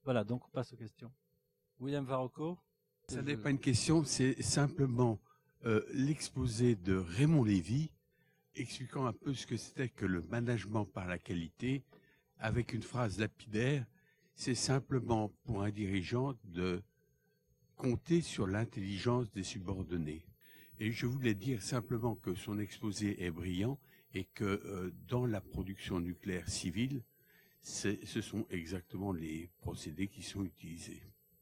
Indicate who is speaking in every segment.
Speaker 1: Voilà, donc on passe aux questions. William Varocco.
Speaker 2: Ça n'est pas une question, c'est simplement l'exposé de Raymond Lévy expliquant un peu ce que c'était que le management par la qualité, avec une phrase lapidaire, c'est simplement pour un dirigeant de compter sur l'intelligence des subordonnés. Et je voulais dire simplement que son exposé est brillant et que dans la production nucléaire civile, ce sont exactement les procédés qui sont utilisés.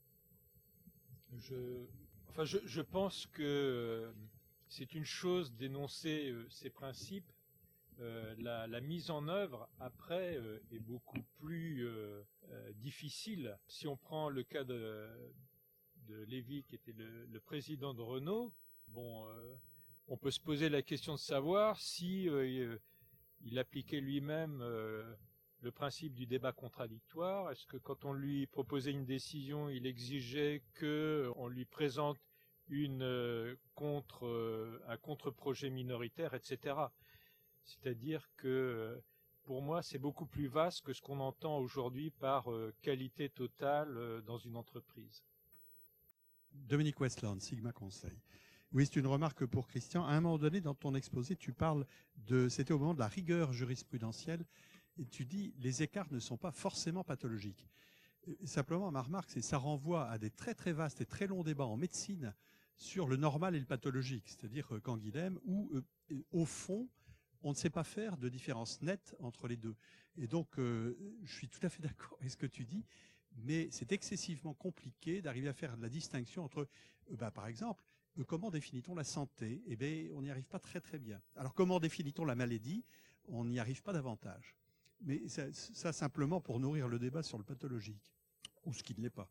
Speaker 3: Je pense que c'est une chose d'énoncer ces principes. La mise en œuvre après est beaucoup plus difficile. Si on prend le cas de Lévy, qui était le président de Renault, on peut se poser la question de savoir si il appliquait lui-même le principe du débat contradictoire. Est-ce que quand on lui proposait une décision, il exigeait qu'on lui présente un contre-projet minoritaire, etc. C'est-à-dire que pour moi, c'est beaucoup plus vaste que ce qu'on entend aujourd'hui par qualité totale dans une entreprise.
Speaker 4: Dominique Westland, Sigma Conseil. Oui, c'est une remarque pour Christian. À un moment donné, dans ton exposé, tu parles c'était au moment de la rigueur jurisprudentielle, et tu dis, les écarts ne sont pas forcément pathologiques. Simplement, ma remarque, c'est que ça renvoie à des très très vastes et très longs débats en médecine sur le normal et le pathologique, c'est-à-dire Canguilhem, où, au fond, on ne sait pas faire de différence nette entre les deux. Et donc, je suis tout à fait d'accord avec ce que tu dis, mais c'est excessivement compliqué d'arriver à faire la distinction entre, par exemple, comment définit-on la santé? Eh bien, on n'y arrive pas très très bien. Alors, comment définit-on la maladie? On n'y arrive pas davantage. Mais ça simplement pour nourrir le débat sur le pathologique, ou ce qui ne l'est pas.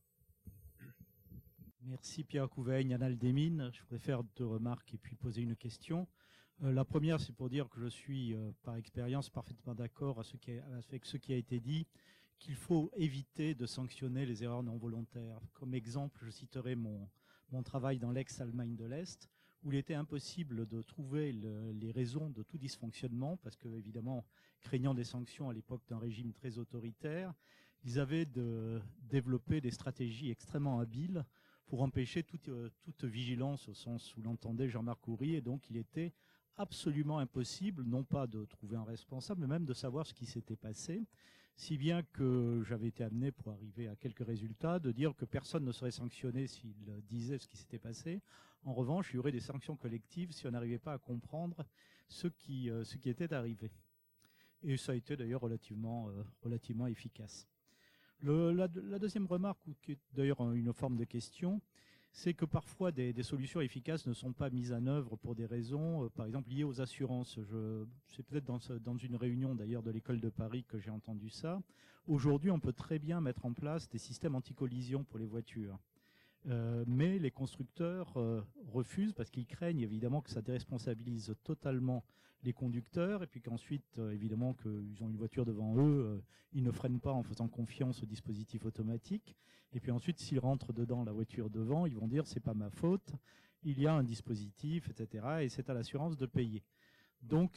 Speaker 5: Merci Pierre Couveille, Yann Aldémine. Je voudrais faire 2 remarques et puis poser une question. La première, c'est pour dire que je suis, par expérience, parfaitement d'accord avec ce qui a été dit, qu'il faut éviter de sanctionner les erreurs non volontaires. Comme exemple, je citerai mon travail dans l'ex-Allemagne de l'Est, où il était impossible de trouver les raisons de tout dysfonctionnement, parce que, évidemment, craignant des sanctions à l'époque d'un régime très autoritaire, ils avaient développé des stratégies extrêmement habiles pour empêcher toute vigilance au sens où l'entendait Jean-Marc Houry, et donc il était absolument impossible, non pas de trouver un responsable, mais même de savoir ce qui s'était passé, si bien que j'avais été amené, pour arriver à quelques résultats, de dire que personne ne serait sanctionné s'il disait ce qui s'était passé. En revanche, il y aurait des sanctions collectives si on n'arrivait pas à comprendre ce qui était arrivé. Et ça a été d'ailleurs relativement efficace. La deuxième remarque, ou qui est d'ailleurs une forme de question, c'est que parfois des solutions efficaces ne sont pas mises en œuvre pour des raisons, par exemple, liées aux assurances. C'est peut-être dans une réunion d'ailleurs de l'école de Paris que j'ai entendu ça. Aujourd'hui, on peut très bien mettre en place des systèmes anti-collision pour les voitures. Mais les constructeurs refusent parce qu'ils craignent évidemment que ça déresponsabilise totalement les conducteurs et puis qu'ensuite, évidemment, qu'ils ont une voiture devant eux, ils ne freinent pas en faisant confiance au dispositif automatique. Et puis ensuite, s'ils rentrent dedans la voiture devant, ils vont dire c'est pas ma faute, il y a un dispositif, etc. Et c'est à l'assurance de payer. Donc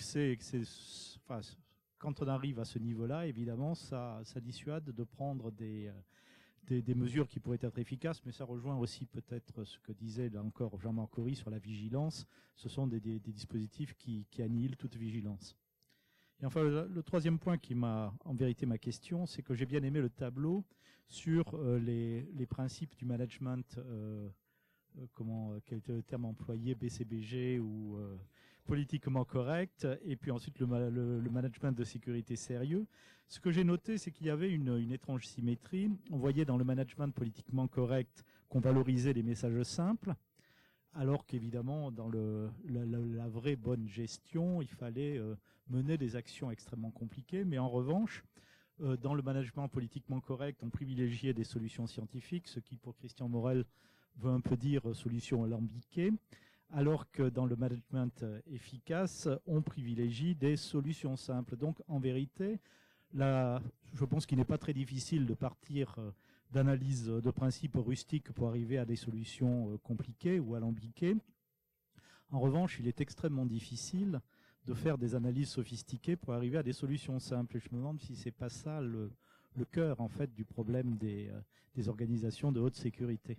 Speaker 5: quand on arrive à ce niveau-là, évidemment, ça dissuade de prendre des mesures qui pourraient être efficaces, mais ça rejoint aussi peut-être ce que disait là encore Jean-Marc Houry sur la vigilance. Ce sont des dispositifs qui annihilent toute vigilance. Et enfin, le troisième point qui m'a, en vérité, ma question, c'est que j'ai bien aimé le tableau sur les principes du management, quel était le terme employé, BCBG ou politiquement correct, et puis ensuite le management de sécurité sérieux. Ce que j'ai noté, c'est qu'il y avait une étrange symétrie. On voyait dans le management politiquement correct qu'on valorisait les messages simples, alors qu'évidemment, dans la vraie bonne gestion, il fallait mener des actions extrêmement compliquées. Mais en revanche, dans le management politiquement correct, on privilégiait des solutions scientifiques, ce qui, pour Christian Morel, veut un peu dire solution alambiquée, alors que dans le management efficace, on privilégie des solutions simples. Donc, en vérité, je pense qu'il n'est pas très difficile de partir d'analyses de principes rustiques pour arriver à des solutions compliquées ou alambiquées. En revanche, il est extrêmement difficile de faire des analyses sophistiquées pour arriver à des solutions simples. Et je me demande si c'est pas ça le le cœur en fait du problème des organisations de haute sécurité.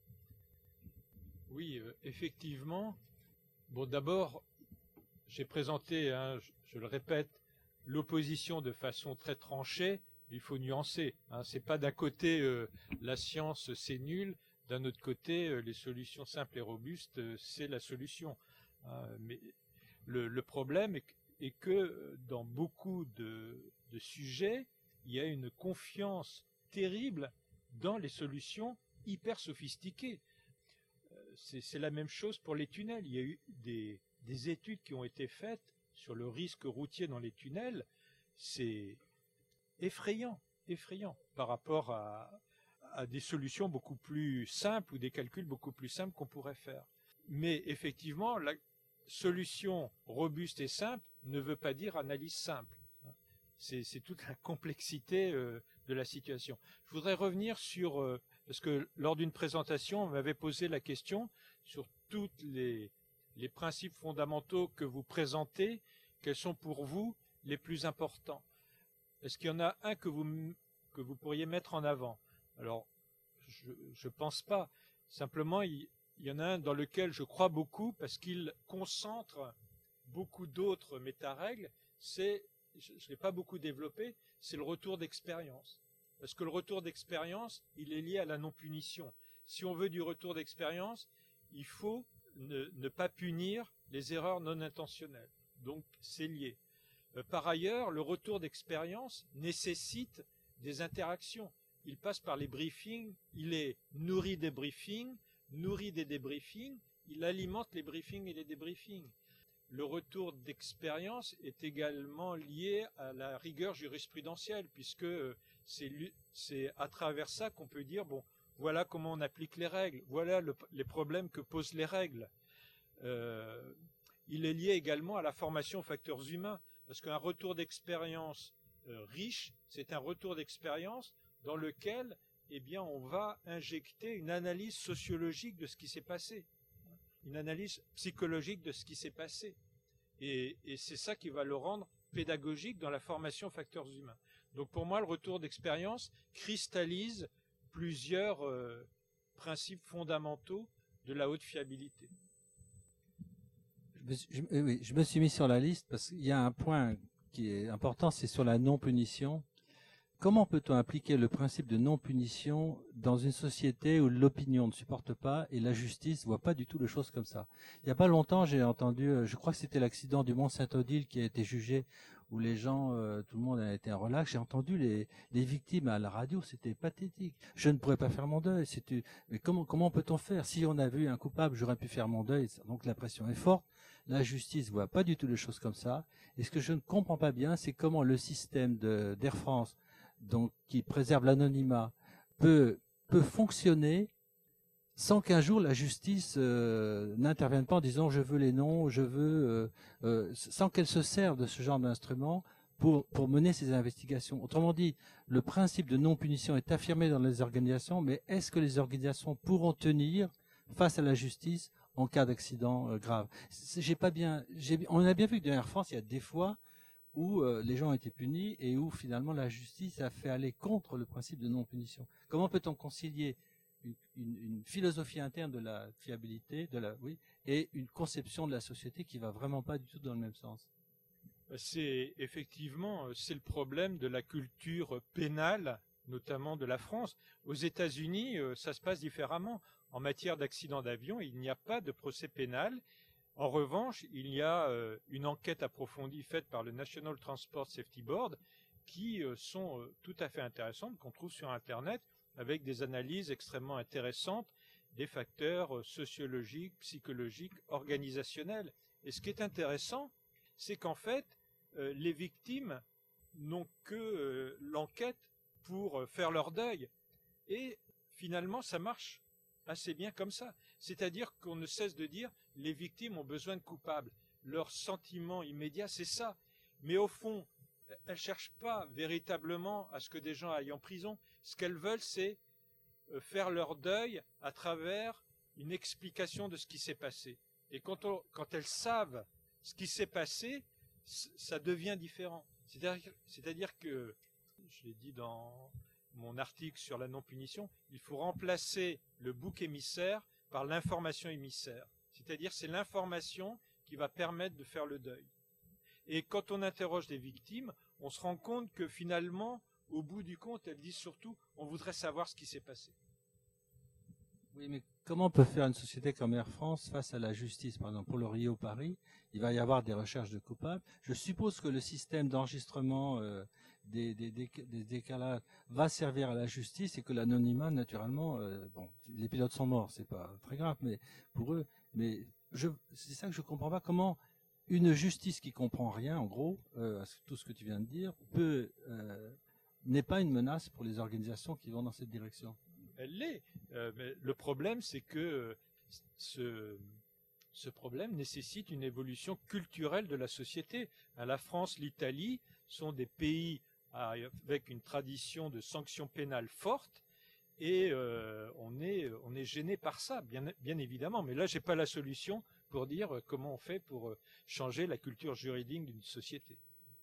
Speaker 3: Oui, effectivement. Bon, d'abord, j'ai présenté, hein, je le répète, l'opposition de façon très tranchée. Il faut nuancer. Hein. C'est pas d'un côté la science c'est nul, d'un autre côté les solutions simples et robustes c'est la solution. Mais le problème est que dans beaucoup de sujets, il y a une confiance terrible dans les solutions hyper sophistiquées. C'est la même chose pour les tunnels. Il y a eu des études qui ont été faites sur le risque routier dans les tunnels. C'est effrayant par rapport à des solutions beaucoup plus simples ou des calculs beaucoup plus simples qu'on pourrait faire. Mais effectivement, la solution robuste et simple ne veut pas dire analyse simple. C'est toute la complexité de la situation. Je voudrais revenir sur, parce que lors d'une présentation, on m'avait posé la question sur tous les principes fondamentaux que vous présentez, quels sont pour vous les plus importants? Est-ce qu'il y en a un que vous pourriez mettre en avant? Alors, je pense pas. Simplement, il y en a un dans lequel je crois beaucoup parce qu'il concentre beaucoup d'autres méta-règles. Je ne l'ai pas beaucoup développé, c'est le retour d'expérience. Parce que le retour d'expérience, il est lié à la non-punition. Si on veut du retour d'expérience, il faut ne pas punir les erreurs non intentionnelles. Donc, c'est lié. Par ailleurs, le retour d'expérience nécessite des interactions. Il passe par les briefings, il est nourri des briefings, nourri des débriefings, il alimente les briefings et les débriefings. Le retour d'expérience est également lié à la rigueur jurisprudentielle, puisque c'est à travers ça qu'on peut dire, bon, voilà comment on applique les règles, voilà les problèmes que posent les règles. Il est lié également à la formation aux facteurs humains, parce qu'un retour d'expérience riche, c'est un retour d'expérience dans lequel, eh bien, on va injecter une analyse sociologique de ce qui s'est passé, une analyse psychologique de ce qui s'est passé. Et c'est ça qui va le rendre pédagogique dans la formation aux facteurs humains. Donc pour moi, le retour d'expérience cristallise plusieurs principes fondamentaux de la haute fiabilité.
Speaker 1: Oui, je me suis mis sur la liste parce qu'il y a un point qui est important, c'est sur la non-punition. Comment peut-on appliquer le principe de non-punition dans une société où l'opinion ne supporte pas et la justice ne voit pas du tout les choses comme ça? Il n'y a pas longtemps, j'ai entendu, je crois que c'était l'accident du Mont-Saint-Odile qui a été jugé, où les gens, tout le monde a été en relax. J'ai entendu les victimes à la radio, c'était pathétique. Je ne pourrais pas faire mon deuil. Mais comment peut-on faire? Si on a vu un coupable, j'aurais pu faire mon deuil. Donc la pression est forte. La justice ne voit pas du tout les choses comme ça. Et ce que je ne comprends pas bien, c'est comment le système d'Air France, donc qui préserve l'anonymat, peut fonctionner sans qu'un jour la justice n'intervienne pas en disant je veux les noms, sans qu'elle se serve de ce genre d'instrument pour mener ces investigations. Autrement dit, le principe de non-punition est affirmé dans les organisations, mais est-ce que les organisations pourront tenir face à la justice en cas d'accident grave? On a bien vu que dans Air France, il y a des fois où les gens ont été punis et où finalement la justice a fait aller contre le principe de non-punition. Comment peut-on concilier une philosophie interne de la fiabilité, et une conception de la société qui va vraiment pas du tout dans le même sens?
Speaker 3: C'est le problème de la culture pénale, notamment de la France. Aux États-Unis, ça se passe différemment. En matière d'accident d'avion, il n'y a pas de procès pénal. En revanche, il y a une enquête approfondie faite par le National Transport Safety Board qui sont tout à fait intéressantes, qu'on trouve sur Internet, avec des analyses extrêmement intéressantes des facteurs sociologiques, psychologiques, organisationnels. Et ce qui est intéressant, c'est qu'en fait, les victimes n'ont que l'enquête pour faire leur deuil. Et finalement, ça marche assez bien comme ça. C'est-à-dire qu'on ne cesse de dire les victimes ont besoin de coupables. Leur sentiment immédiat, c'est ça. Mais au fond, elles ne cherchent pas véritablement à ce que des gens aillent en prison. Ce qu'elles veulent, c'est faire leur deuil à travers une explication de ce qui s'est passé. Et quand elles savent ce qui s'est passé, ça devient différent. C'est-à-dire que je l'ai dit dans mon article sur la non-punition, il faut remplacer le bouc émissaire par l'information émissaire. C'est-à-dire c'est l'information qui va permettre de faire le deuil. Et quand on interroge des victimes, on se rend compte que finalement, au bout du compte, elles disent surtout « on voudrait savoir ce qui s'est passé ».
Speaker 1: Oui, mais comment peut faire une société comme Air France face à la justice? Par exemple, pour le Rio-Paris, il va y avoir des recherches de coupables. Je suppose que le système d'enregistrement des décalages va servir à la justice et que l'anonymat, naturellement, bon, les pilotes sont morts, c'est pas très grave, mais pour eux, mais c'est ça que je comprends pas. Comment une justice qui comprend rien, en gros, à tout ce que tu viens de dire, n'est pas une menace pour les organisations qui vont dans cette direction?
Speaker 3: Elle l'est. Mais le problème, c'est que ce problème nécessite une évolution culturelle de la société. La France, l'Italie sont des pays avec une tradition de sanctions pénales forte, et on est gêné par ça, bien évidemment. Mais là, j'ai pas la solution pour dire comment on fait pour changer la culture juridique d'une société.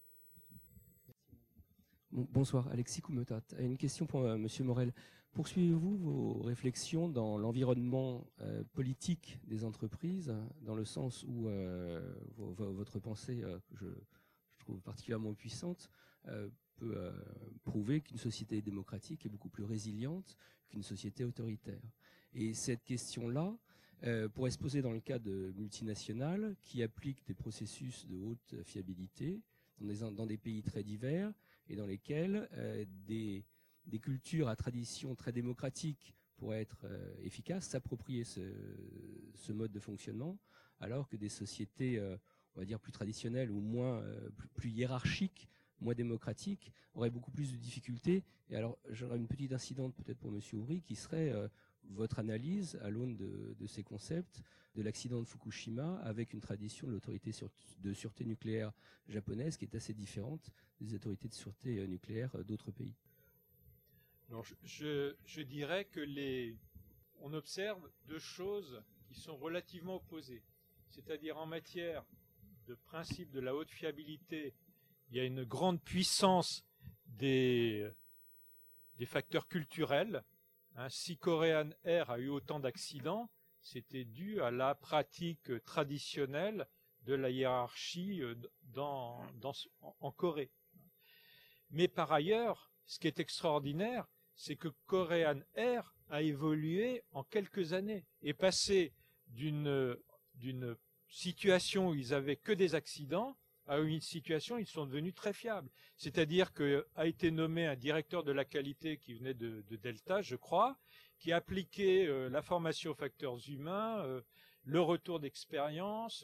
Speaker 6: Bonsoir, Alexis Koumetat. Une question pour Monsieur Morel. Poursuivez-vous vos réflexions dans l'environnement politique des entreprises, dans le sens où votre pensée, que je trouve particulièrement puissante, peut prouver qu'une société démocratique est beaucoup plus résiliente qu'une société autoritaire. Et cette question-là pourrait se poser dans le cas de multinationales qui appliquent des processus de haute fiabilité dans des pays très divers et dans lesquels des cultures à tradition très démocratique pourraient être efficaces, s'approprier ce mode de fonctionnement, alors que des sociétés, on va dire, plus traditionnelles ou moins plus hiérarchiques, moins démocratiques, auraient beaucoup plus de difficultés. Et alors, j'aurais une petite incidente peut-être pour M. Ouri, qui serait votre analyse à l'aune de ces concepts de l'accident de Fukushima, avec une tradition de l'autorité de sûreté nucléaire japonaise qui est assez différente des autorités de sûreté nucléaire d'autres pays.
Speaker 3: Alors, je dirais que on observe deux choses qui sont relativement opposées. C'est-à-dire en matière de principe de la haute fiabilité, il y a une grande puissance des facteurs culturels. Si Korean Air a eu autant d'accidents, c'était dû à la pratique traditionnelle de la hiérarchie en Corée. Mais par ailleurs, ce qui est extraordinaire, c'est que Korean Air a évolué en quelques années, est passé d'une situation où ils avaient que des accidents à une situation où ils sont devenus très fiables. C'est-à-dire qu'a été nommé un directeur de la qualité qui venait de Delta, je crois, qui a appliqué la formation aux facteurs humains, le retour d'expérience,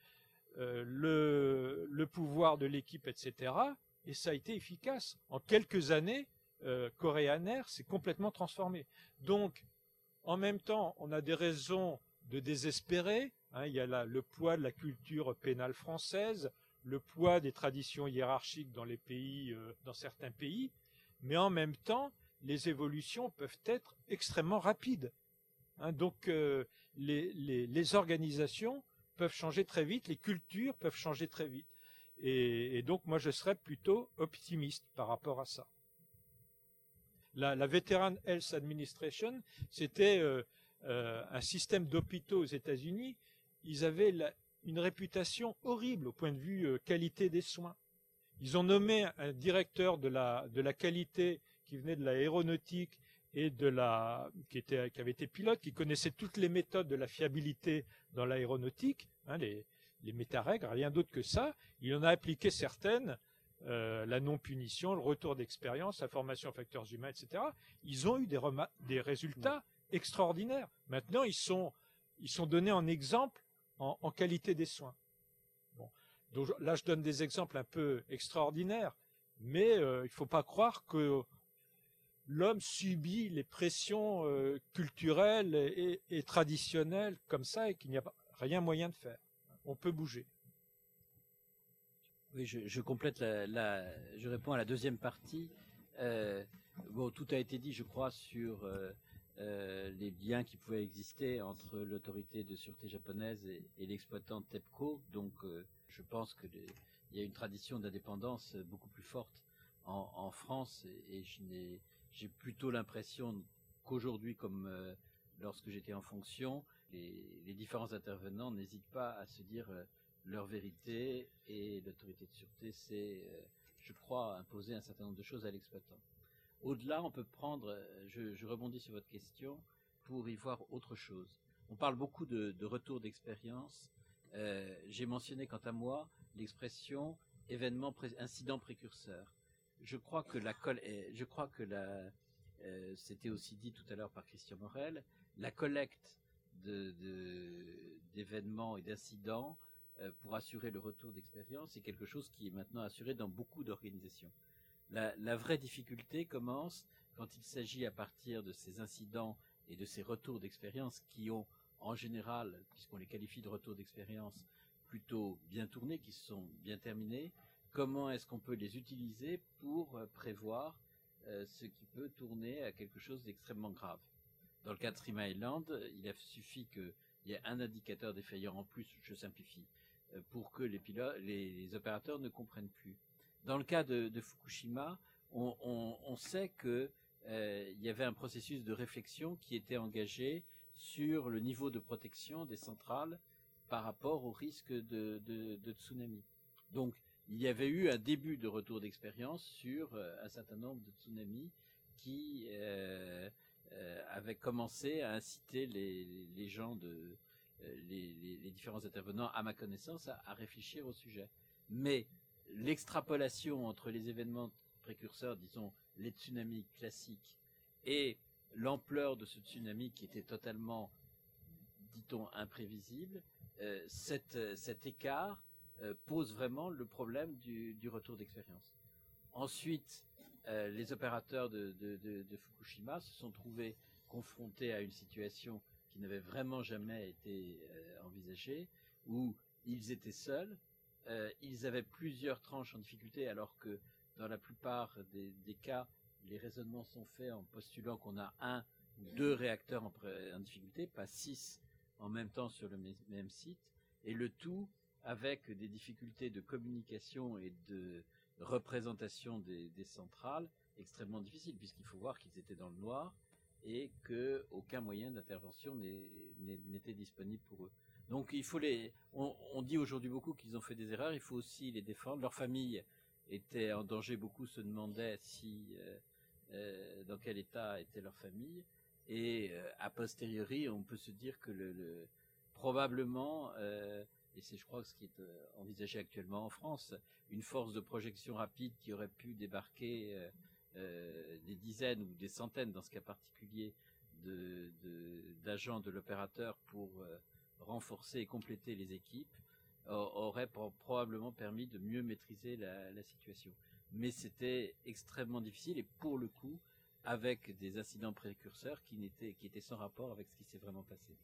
Speaker 3: le pouvoir de l'équipe, etc. Et ça a été efficace. En quelques années, Korean Air s'est complètement transformé. Donc, en même temps, on a des raisons de désespérer. Il y a le poids de la culture pénale française, le poids des traditions hiérarchiques dans certains pays, mais en même temps, les évolutions peuvent être extrêmement rapides. Donc, les organisations peuvent changer très vite, les cultures peuvent changer très vite. Et donc, moi, je serais plutôt optimiste par rapport à ça. La Veteran Health Administration, c'était un système d'hôpitaux aux États-Unis. Ils avaient une réputation horrible au point de vue qualité des soins. Ils ont nommé un directeur de la qualité qui venait de l'aéronautique et qui avait été pilote, qui connaissait toutes les méthodes de la fiabilité dans l'aéronautique, les méta-règles, rien d'autre que ça. Il en a appliqué certaines, la non-punition, le retour d'expérience, la formation aux facteurs humains, etc. Ils ont eu des résultats extraordinaires. Maintenant, ils sont donnés en exemple en qualité des soins. Bon. Donc, là, je donne des exemples un peu extraordinaires, mais il ne faut pas croire que l'homme subit les pressions culturelles et traditionnelles comme ça et qu'il n'y a rien moyen de faire. On peut bouger.
Speaker 7: Oui, je complète je réponds à la deuxième partie. Bon, tout a été dit, je crois, sur les liens qui pouvaient exister entre l'autorité de sûreté japonaise et l'exploitant TEPCO. Donc, je pense qu'il y a une tradition d'indépendance beaucoup plus forte en France, et j'ai plutôt l'impression qu'aujourd'hui, comme lorsque j'étais en fonction, les différents intervenants n'hésitent pas à se dire leur vérité, et l'autorité de sûreté, c'est, je crois, imposer un certain nombre de choses à l'exploitant. Au-delà, on peut prendre, je rebondis sur votre question, pour y voir autre chose. On parle beaucoup de retour d'expérience. J'ai mentionné, quant à moi, l'expression incident précurseur. Je crois que c'était aussi dit tout à l'heure par Christian Morel, la collecte d'événements et d'incidents pour assurer le retour d'expérience est quelque chose qui est maintenant assuré dans beaucoup d'organisations. La vraie difficulté commence quand il s'agit, à partir de ces incidents et de ces retours d'expérience qui ont, en général, puisqu'on les qualifie de retours d'expérience, plutôt bien tournés, qui se sont bien terminés, comment est-ce qu'on peut les utiliser pour prévoir ce qui peut tourner à quelque chose d'extrêmement grave. Dans le cas de 3 Mile Island, il a suffi qu'il y ait un indicateur défaillant en plus, je simplifie, pour que les opérateurs ne comprennent plus. Dans le cas de Fukushima, on sait que il y avait un processus de réflexion qui était engagé sur le niveau de protection des centrales par rapport au risque de tsunami. Donc, il y avait eu un début de retour d'expérience sur un certain nombre de tsunamis qui avaient commencé à inciter les gens les différents intervenants, à ma connaissance, à réfléchir au sujet. Mais l'extrapolation entre les événements précurseurs, disons les tsunamis classiques, et l'ampleur de ce tsunami qui était totalement, dit-on, imprévisible, cet écart pose vraiment le problème du retour d'expérience. Ensuite, les opérateurs de Fukushima se sont trouvés confrontés à une situation qui n'avait vraiment jamais été envisagée, où ils étaient seuls, ils avaient plusieurs tranches en difficulté, alors que dans la plupart des cas, les raisonnements sont faits en postulant qu'on a 1 ou 2 réacteurs en difficulté, pas 6 en même temps sur le même site, et le tout avec des difficultés de communication et de représentation des centrales extrêmement difficiles, puisqu'il faut voir qu'ils étaient dans le noir et qu'aucun moyen d'intervention n'était disponible pour eux. Donc on dit aujourd'hui beaucoup qu'ils ont fait des erreurs, il faut aussi les défendre. Leur famille était en danger, beaucoup se demandaient dans quel état était leur famille, et a posteriori on peut se dire que probablement, et c'est je crois ce qui est envisagé actuellement en France, une force de projection rapide qui aurait pu débarquer des dizaines ou des centaines, dans ce cas particulier, d'agents de l'opérateur pour renforcer et compléter les équipes, aurait probablement permis de mieux maîtriser la situation. Mais c'était extrêmement difficile, et pour le coup, avec des incidents précurseurs qui étaient sans rapport avec ce qui s'est vraiment passé.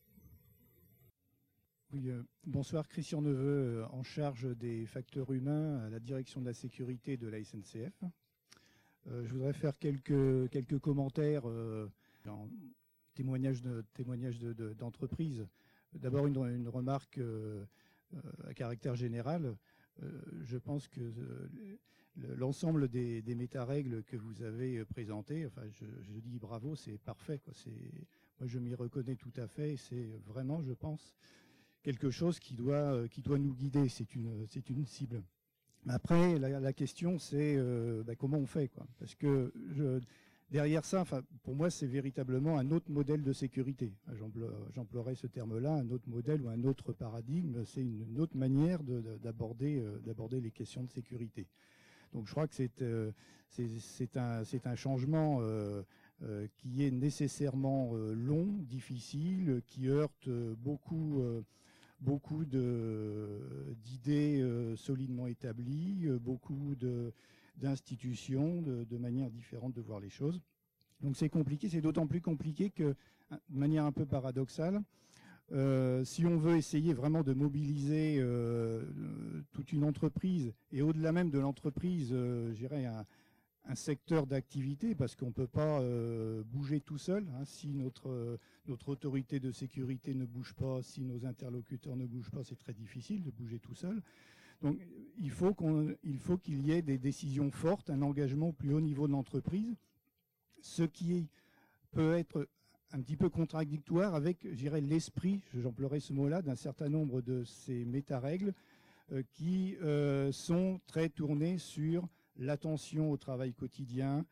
Speaker 8: Oui, bonsoir, Christian Neveu, en charge des facteurs humains à la direction de la sécurité de la SNCF. Je voudrais faire quelques commentaires en témoignage d'entreprise. D'abord une remarque à caractère général. Je pense que l'ensemble des méta-règles que vous avez présentées, enfin je dis bravo, c'est parfait, quoi. Moi je m'y reconnais tout à fait, c'est vraiment, je pense, quelque chose qui doit nous guider. C'est une cible. Après, la question, c'est comment on fait, quoi. Parce que derrière ça, enfin, pour moi, c'est véritablement un autre modèle de sécurité. J'emploierais ce terme-là, un autre modèle ou un autre paradigme. C'est une autre manière d'aborder les questions de sécurité. Donc, je crois que c'est un changement qui est nécessairement long, difficile, qui heurte beaucoup d'idées solidement établies, beaucoup d'institutions, de manières différentes de voir les choses. Donc c'est compliqué, c'est d'autant plus compliqué que, de manière un peu paradoxale, si on veut essayer vraiment de mobiliser toute une entreprise, et au-delà même de l'entreprise, je dirais un secteur d'activité, parce qu'on ne peut pas bouger tout seul. Si notre autorité de sécurité ne bouge pas, si nos interlocuteurs ne bougent pas, c'est très difficile de bouger tout seul. Donc il faut qu'il y ait des décisions fortes, un engagement au plus haut niveau de l'entreprise, ce qui peut être un petit peu contradictoire avec, je dirais, l'esprit, j'emploierai ce mot-là, d'un certain nombre de ces méta-règles qui sont très tournées sur l'attention au travail quotidien,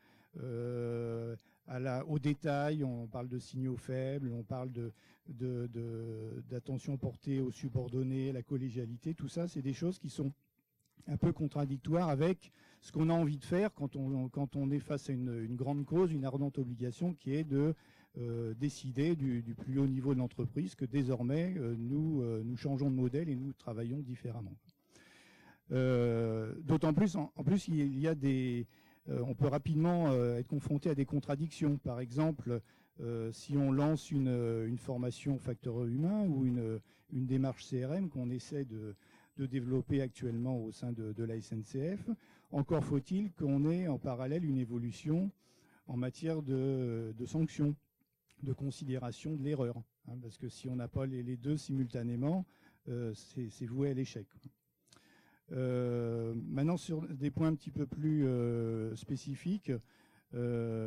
Speaker 8: au détail. On parle de signaux faibles, on parle d'attention portée aux subordonnés, la collégialité. Tout ça, c'est des choses qui sont un peu contradictoires avec ce qu'on a envie de faire quand on est face à une grande cause, une ardente obligation, qui est de décider du plus haut niveau de l'entreprise que désormais nous changeons de modèle et nous travaillons différemment. D'autant plus, en plus, il y a on peut rapidement être confronté à des contradictions. Par exemple, si on lance une formation facteur humain ou une démarche CRM qu'on essaie de développer actuellement au sein de la SNCF, encore faut-il qu'on ait en parallèle une évolution en matière de sanctions, de considération de l'erreur. Hein, parce que si on n'a pas les deux simultanément, c'est voué à l'échec. Maintenant, sur des points un petit peu plus spécifiques, vous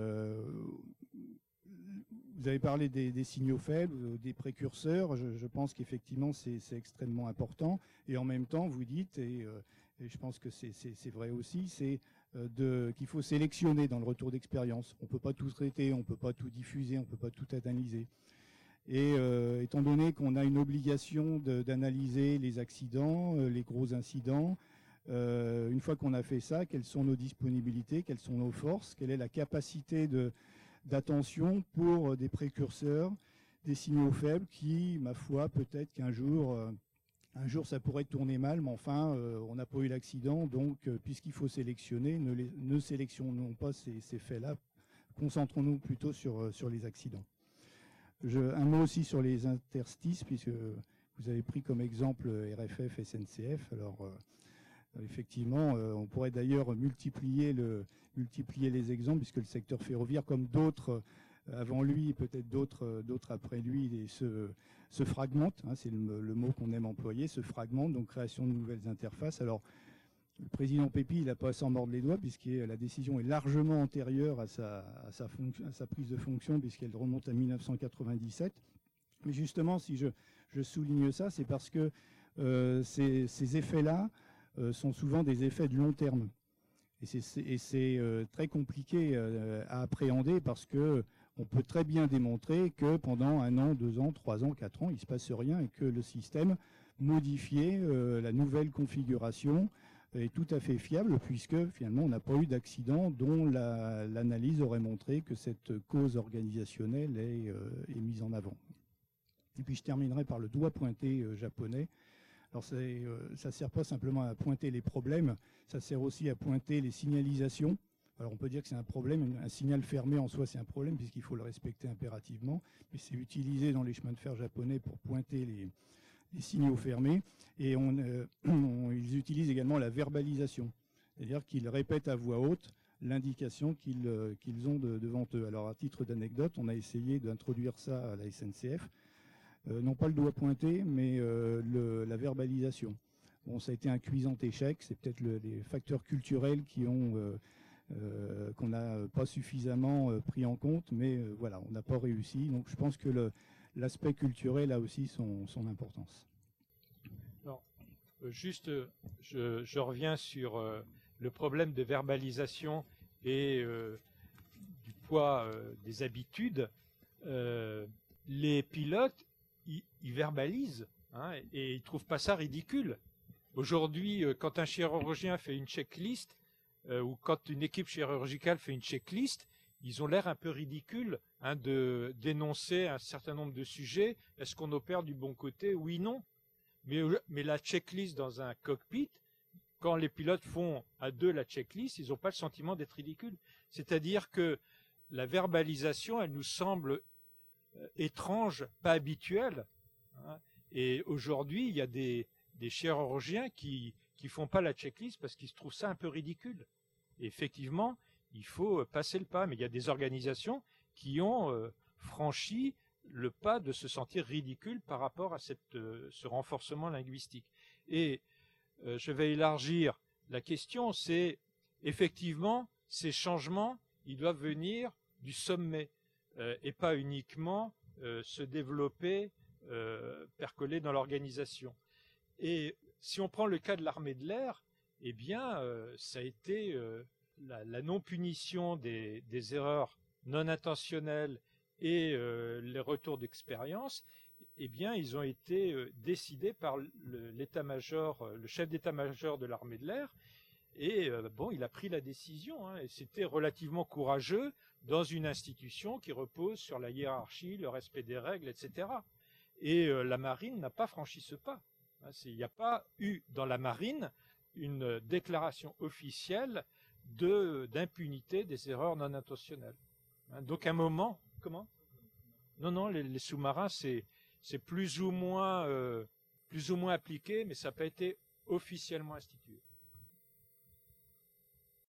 Speaker 8: avez parlé des signaux faibles, des précurseurs. Je pense qu'effectivement, c'est extrêmement important. Et en même temps, vous dites, et je pense que c'est vrai aussi, c'est qu'il faut sélectionner dans le retour d'expérience. On ne peut pas tout traiter, on ne peut pas tout diffuser, on ne peut pas tout analyser. Et étant donné qu'on a une obligation d'analyser les accidents, les gros incidents, une fois qu'on a fait ça, quelles sont nos disponibilités, quelles sont nos forces, quelle est la capacité d'attention pour des précurseurs, des signaux faibles qui, ma foi, peut-être qu'un jour ça pourrait tourner mal, mais enfin, on n'a pas eu l'accident, donc puisqu'il faut sélectionner, ne sélectionnons pas ces faits-là, concentrons-nous plutôt sur les accidents. Un mot aussi sur les interstices, puisque vous avez pris comme exemple RFF, SNCF. Alors, effectivement, on pourrait d'ailleurs multiplier les exemples, puisque le secteur ferroviaire, comme d'autres avant lui et peut-être d'autres après lui, se fragmente. Hein, c'est le mot qu'on aime employer, se fragmente, donc création de nouvelles interfaces. Alors, le président Pépi, il n'a pas à s'en mordre les doigts, puisque la décision est largement antérieure à sa prise de fonction, puisqu'elle remonte à 1997. Mais justement, si je souligne ça, c'est parce que ces effets-là sont souvent des effets de long terme. Et c'est très compliqué à appréhender, parce que on peut très bien démontrer que pendant 1 an, 2 ans, 3 ans, 4 ans, il ne se passe rien, et que le système modifié, la nouvelle configuration, est tout à fait fiable, puisque finalement on n'a pas eu d'accident dont l'analyse aurait montré que cette cause organisationnelle est mise en avant. Et puis je terminerai par le doigt pointé japonais. Alors ça ne sert pas simplement à pointer les problèmes, ça sert aussi à pointer les signalisations. Alors on peut dire que c'est un problème, un signal fermé en soi c'est un problème puisqu'il faut le respecter impérativement, mais c'est utilisé dans les chemins de fer japonais pour pointer les signaux fermés, et ils utilisent également la verbalisation, c'est-à-dire qu'ils répètent à voix haute l'indication qu'ils ont devant eux. Alors à titre d'anecdote, on a essayé d'introduire ça à la SNCF, non pas le doigt pointé, mais la verbalisation. Bon, ça a été un cuisant échec, c'est peut-être les facteurs culturels qu'on n'a pas suffisamment pris en compte, mais voilà, on n'a pas réussi. Donc je pense que l'aspect culturel a aussi son importance.
Speaker 3: Non, juste, je reviens sur le problème de verbalisation et du poids des habitudes. Les pilotes, ils verbalisent, hein, et ils trouvent pas ça ridicule. Aujourd'hui, quand un chirurgien fait une checklist, ou quand une équipe chirurgicale fait une checklist, ils ont l'air un peu ridicules, hein, de dénoncer un certain nombre de sujets. Est-ce qu'on opère du bon côté? Oui, non. Mais la checklist dans un cockpit, quand les pilotes font à deux la checklist, ils n'ont pas le sentiment d'être ridicules. C'est-à-dire que la verbalisation, elle nous semble étrange, pas habituelle. Hein. Et aujourd'hui, il y a des chirurgiens qui font pas la checklist parce qu'ils se trouvent ça un peu ridicule. Et effectivement, il faut passer le pas. Mais il y a des organisations qui ont franchi le pas de se sentir ridicule par rapport à ce renforcement linguistique. Et je vais élargir la question, c'est effectivement ces changements, ils doivent venir du sommet et pas uniquement se développer, percoler dans l'organisation. Et si on prend le cas de l'armée de l'air, eh bien, ça a été la non-punition des erreurs non intentionnelles et les retours d'expérience. Eh bien, ils ont été décidés par l'état-major, le chef d'état-major de l'armée de l'air. Et bon, il a pris la décision, hein, et c'était relativement courageux dans une institution qui repose sur la hiérarchie, le respect des règles, etc. Et la marine n'a pas franchi ce pas. Il n'y a pas eu dans la marine une déclaration officielle d'impunité des erreurs non intentionnelles. Donc à un moment, comment? Non, les sous-marins, c'est plus ou moins appliqué, mais ça n'a pas été officiellement institué.